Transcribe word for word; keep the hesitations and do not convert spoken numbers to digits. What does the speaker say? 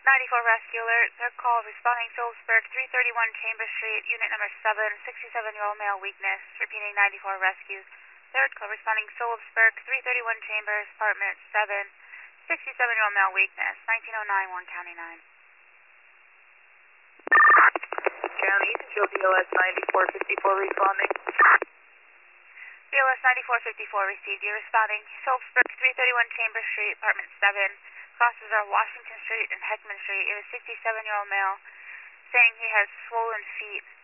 ninety-four Rescue Alert. Third call responding Phillipsburg, three thirty-one Chambers Street, unit number seven, sixty-seven-year-old male weakness. Repeating ninety-four Rescue. Third call responding Phillipsburg, three thirty-one Chambers, apartment seven, sixty-seven-year-old male weakness, nineteen oh nine, Warren County nine. County, show B L S ninety-four fifty-four responding. B L S ninety-four fifty-four received. You're responding Phillipsburg, three thirty-one Chambers Street, apartment seven. Crosses are Washington Street and Heckman Street. You have a sixty-seven-year-old male saying he has swollen feet.